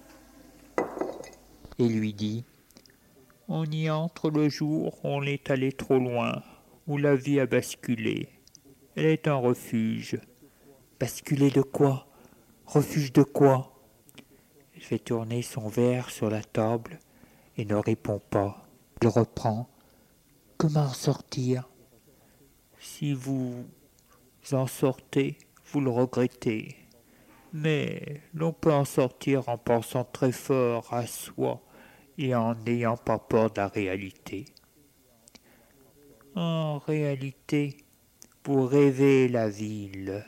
et lui dit « On y entre le jour où on est allé trop loin, où la vie a basculé. Elle est un refuge. » Basculer de quoi ? Refuge de quoi ? Elle fait tourner son verre sur la table et ne répond pas. Il reprend. Comment en sortir ? Si vous en sortez, vous le regrettez. Mais l'on peut en sortir en pensant très fort à soi et en n'ayant pas peur de la réalité. En réalité, vous rêvez la ville.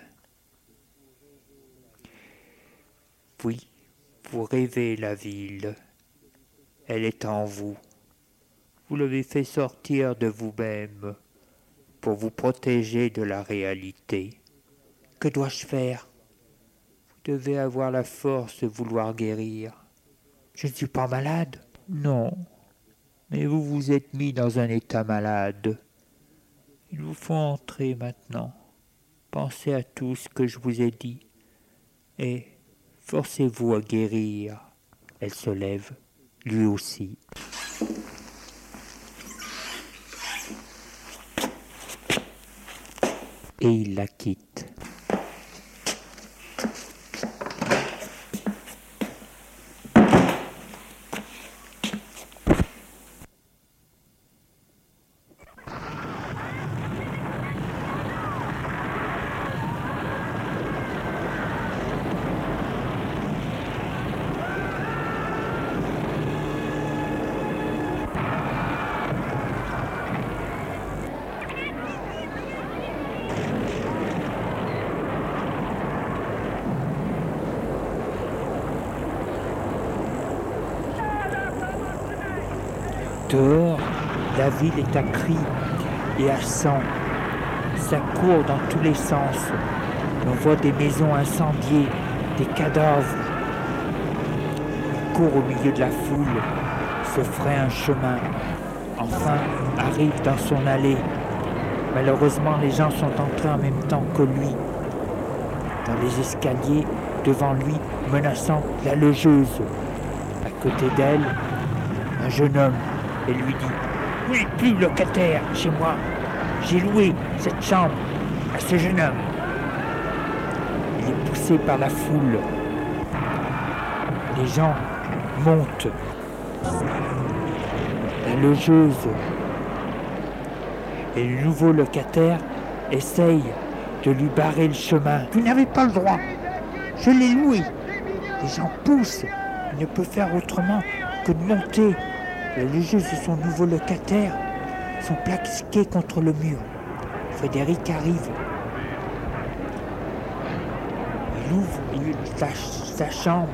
Oui, vous rêvez la ville. Elle est en vous. Vous l'avez fait sortir de vous-même pour vous protéger de la réalité. Que dois-je faire ? Vous devez avoir la force de vouloir guérir. Je ne suis pas malade ? Non, mais vous vous êtes mis dans un état malade. Il vous faut entrer maintenant. Pensez à tout ce que je vous ai dit et forcez-vous à guérir. Elle se lève, lui aussi. Et il la quitte. Dehors, la ville est à cris et à sang. Ça court dans tous les sens. On voit des maisons incendiées, des cadavres. Il court au milieu de la foule, se fraye un chemin. Enfin, arrive dans son allée. Malheureusement, les gens sont entrés en même temps que lui. Dans les escaliers, devant lui, menaçant la logeuse. À côté d'elle, un jeune homme. Elle lui dit « Vous n'êtes plus locataire chez moi. J'ai loué cette chambre à ce jeune homme. » Il est poussé par la foule. Les gens montent. La logeuse et le nouveau locataire essayent de lui barrer le chemin. Vous n'avez pas le droit. Je l'ai loué. Les gens poussent. Il ne peut faire autrement que de monter. La logeuse et son nouveau locataire sont plaqués contre le mur. Frédéric arrive. Il ouvre sa chambre.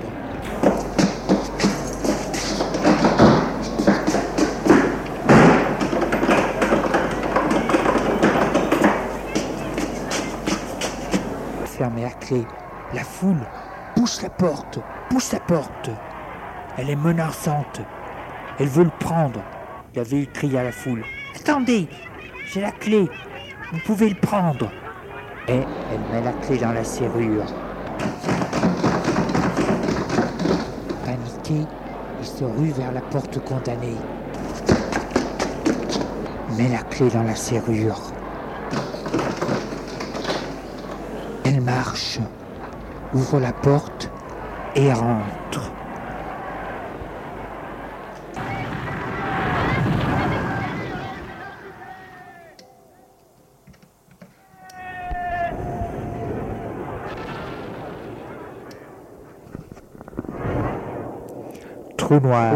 Fermez la clé. La foule pousse la porte. Elle est menaçante. Elle veut le prendre. Il avait crié à la foule. Attendez, j'ai la clé. Vous pouvez le prendre. Et elle met la clé dans la serrure. Paniqué, il se rue vers la porte condamnée. Il met la clé dans la serrure. Elle marche, ouvre la porte et rentre. Trou noir.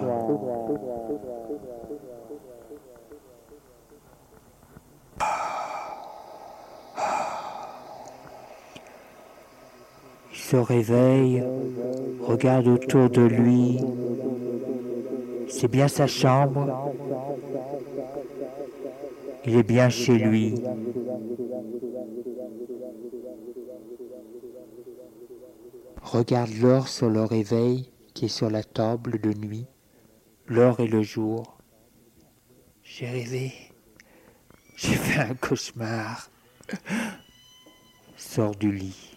Il se réveille, regarde autour de lui. C'est bien sa chambre. Il est bien chez lui. Regarde l'heure sur le réveil qui est sur la table de nuit. L'heure et le jour. J'ai rêvé. J'ai fait un cauchemar. Sors du lit.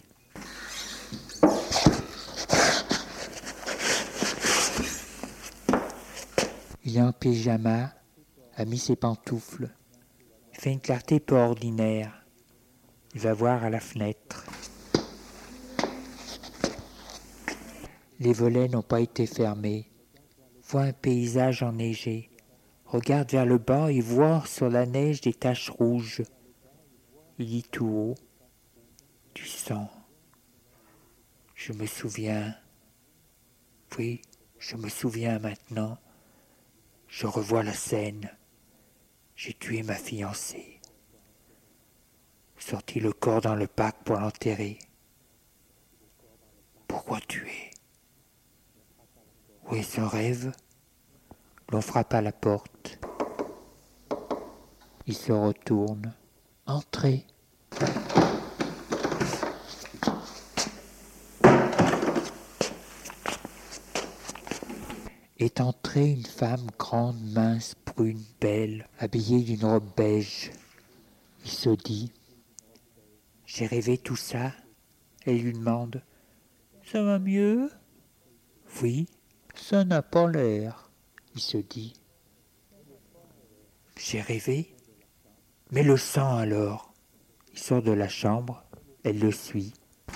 Il est en pyjama, a mis ses pantoufles. Il fait une clarté peu ordinaire. Il va voir à la fenêtre. Les volets n'ont pas été fermés. Voit un paysage enneigé. Regarde vers le bas et voit sur la neige des taches rouges. Il dit tout haut. Du sang. Je me souviens. Oui, je me souviens maintenant. Je revois la scène. J'ai tué ma fiancée. Sorti le corps dans le parc pour l'enterrer. Pourquoi tuer? Où est ce rêve? L'on frappe à la porte. Il se retourne. Entrez. Est entrée une femme grande, mince, brune, belle, habillée d'une robe beige. Il se dit, j'ai rêvé tout ça. Elle lui demande, ça va mieux? Oui, ça n'a pas l'air. Il se dit, j'ai rêvé? Mais le sang alors? Il sort de la chambre, elle le suit.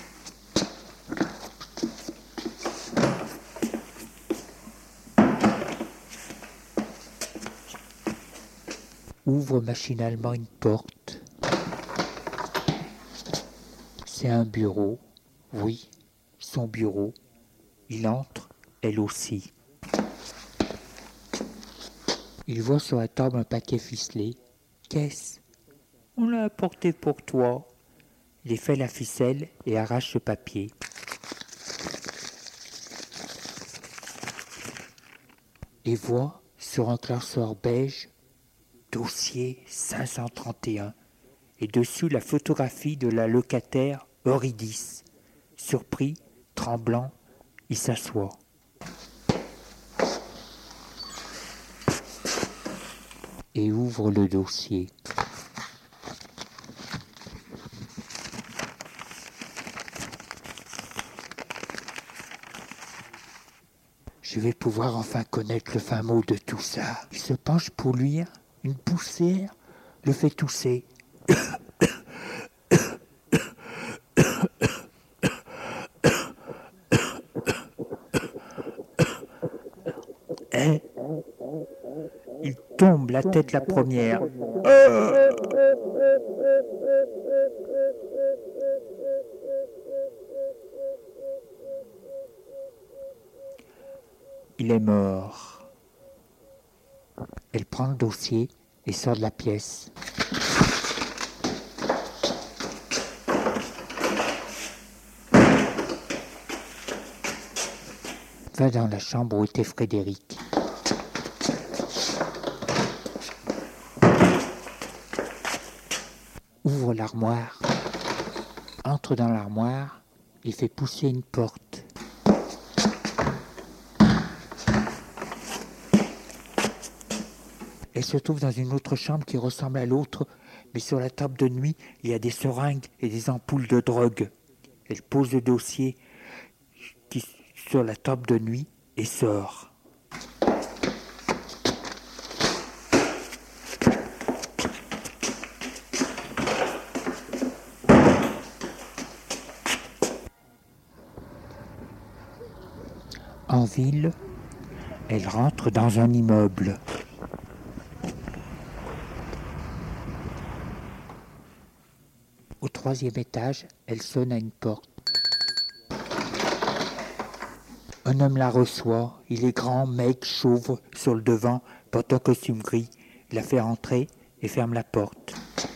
Ouvre machinalement une porte. C'est un bureau. Oui, son bureau. Il entre, elle aussi. Il voit sur la table un paquet ficelé. Qu'est-ce? On l'a apporté pour toi. Il effait la ficelle et arrache le papier. Et voit sur un classeur beige dossier 531 et dessus la photographie de la locataire Eurydice. Surpris, tremblant, il s'assoit. Et ouvre le dossier. Je vais pouvoir enfin connaître le fin mot de tout ça. Il se penche pour lire. Une poussière le fait tousser. tombe la tête la première. Il est mort. Elle prend le dossier et sort de la pièce. Va dans la chambre où était Frédéric. Ouvre l'armoire. Entre dans l'armoire et fait pousser une porte. Elle se trouve dans une autre chambre qui ressemble à l'autre, mais sur la table de nuit, il y a des seringues et des ampoules de drogue. Elle pose le dossier sur la table de nuit et sort. En ville, elle rentre dans un immeuble. Au 3e étage, elle sonne à une porte. Un homme la reçoit. Il est grand, maigre, chauve, sur le devant, porte un costume gris. Il la fait entrer et ferme la porte.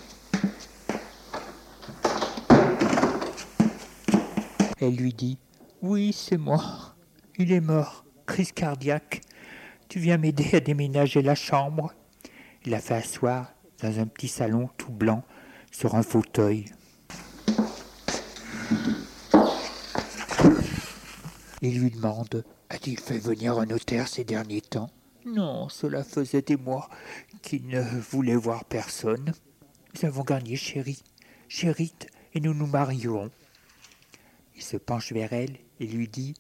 Elle lui dit « Oui, c'est moi. Il est mort. Crise cardiaque. Tu viens m'aider à déménager la chambre ?» Il la fait asseoir dans un petit salon tout blanc sur un fauteuil. Il lui demande « A-t-il fait venir un notaire ces derniers temps ?»« Non, cela faisait des mois qu'il ne voulait voir personne. Nous avons gagné Chérite, et nous nous marierons. » Il se penche vers elle et lui dit,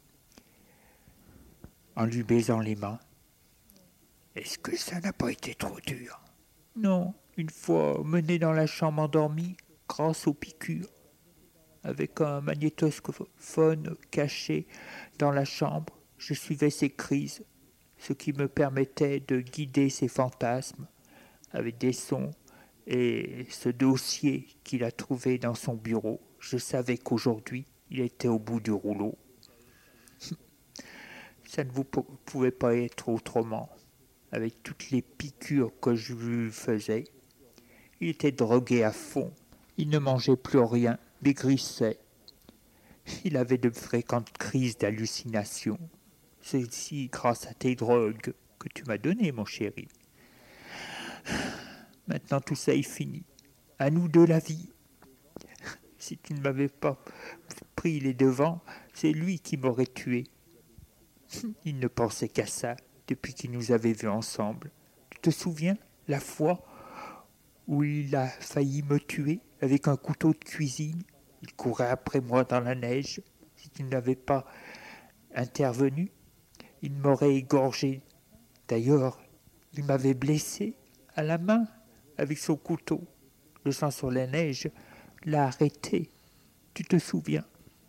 en lui baisant les mains, « Est-ce que ça n'a pas été trop dur ?»« Non, une fois mené dans la chambre endormie, grâce aux piqûres, avec un magnétophone caché dans la chambre, je suivais ses crises, ce qui me permettait de guider ses fantasmes avec des sons et ce dossier qu'il a trouvé dans son bureau. Je savais qu'aujourd'hui, il était au bout du rouleau. Ça ne pouvait pas être autrement, avec toutes les piqûres que je lui faisais. Il était drogué à fond, il ne mangeait plus rien, maigrissait. Il avait de fréquentes crises d'hallucination. Ceci grâce à tes drogues que tu m'as données, mon chéri. Maintenant tout ça est fini. À nous deux la vie. Si tu ne m'avais pas pris les devants, c'est lui qui m'aurait tué. Il ne pensait qu'à ça depuis qu'il nous avait vus ensemble. Tu te souviens, la fois où il a failli me tuer avec un couteau de cuisine? Il courait après moi dans la neige. Si tu n'avais pas intervenu, il m'aurait égorgé. D'ailleurs, il m'avait blessé à la main avec son couteau. Le sang sur la neige l'a arrêté. Tu te souviens?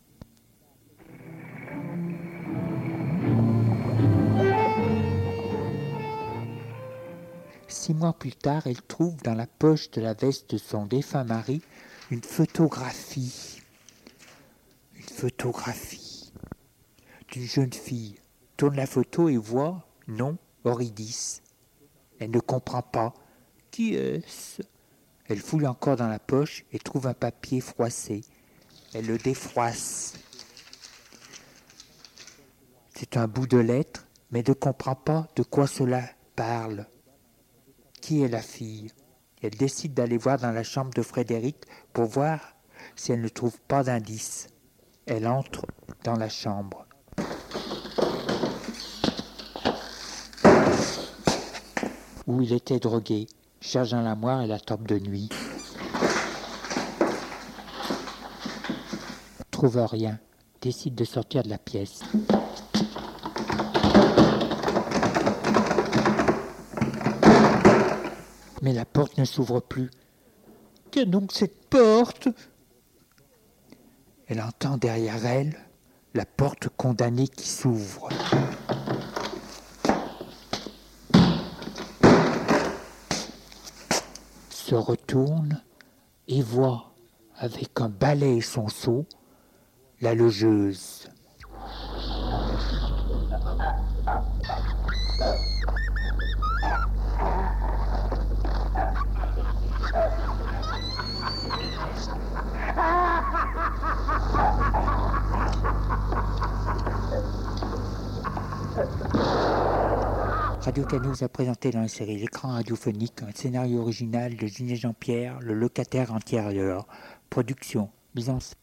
Six mois plus tard, elle trouve dans la poche de la veste de son défunt mari une photographie. Une photographie d'une jeune fille. Tourne la photo et voit nom Eurydice. Elle ne comprend pas. Qui est-ce? Elle fouille encore dans la poche et trouve un papier froissé. Elle le défroisse. C'est un bout de lettre, mais ne comprend pas de quoi cela parle. Qui est la fille? Elle décide d'aller voir dans la chambre de Frédéric pour voir si elle ne trouve pas d'indice. Elle entre dans la chambre. Où il était drogué, cherche dans l'armoire et la table de nuit. Trouve rien, décide de sortir de la pièce. Mais la porte ne s'ouvre plus. Qu'est donc cette porte? Elle entend derrière elle la porte condamnée qui s'ouvre. se retourne et voit, avec un balai et son seau, la logeuse. Radio-Canada vous a présenté dans la série L'écran radiophonique un scénario original de Julien Jean-Pierre, Le locataire antérieur. Production, mise en